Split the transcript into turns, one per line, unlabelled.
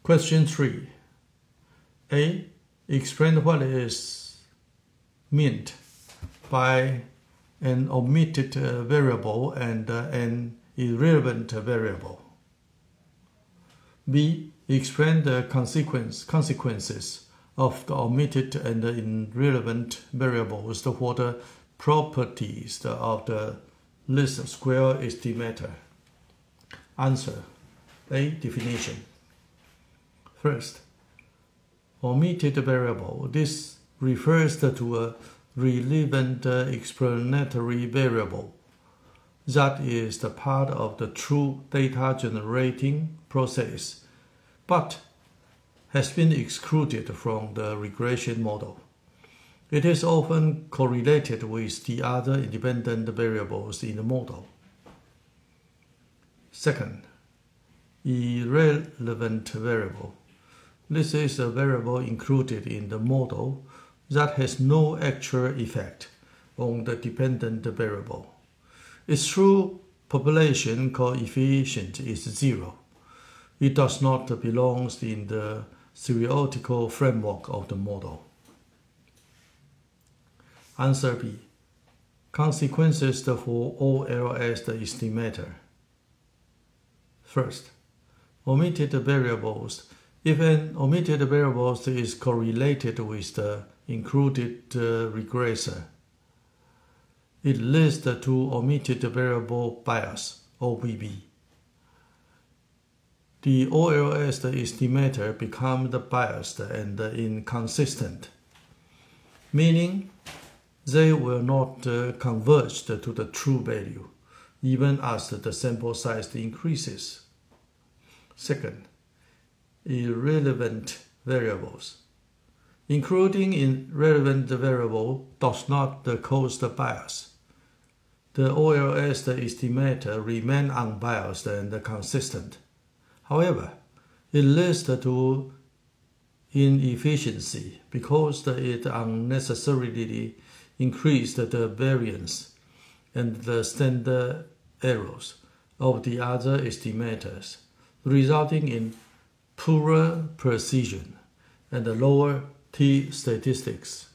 Question 3. A. Explain what is meant by an omitted variable and an irrelevant variable. B. Explain the consequences of the omitted and irrelevant variables. What the properties of the least square estimator. Answer. A. Definition. First, omitted variable. This refers to a relevant explanatory variable that is the part of the true data generating process, but has been excluded from the regression model. It is often correlated with the other independent variables in the model. Second, irrelevant variable. This is a variable included in the model that has no actual effect on the dependent variable. Its true population coefficient is 0. It does not belong in the theoretical framework of the model. Answer B. Consequences for OLS estimator. First, omitted variables. If an omitted variable is correlated with the included regressor, it leads to omitted variable bias, OVB. The OLS estimator becomes biased and inconsistent, meaning they will not converge to the true value, even as the sample size increases. Second, irrelevant variables. Including irrelevant variable does not cause the bias. The OLS estimator remains unbiased and consistent. However, it leads to inefficiency because it unnecessarily increased the variance and the standard errors of the other estimators, resulting in poorer precision and lower t-statistics.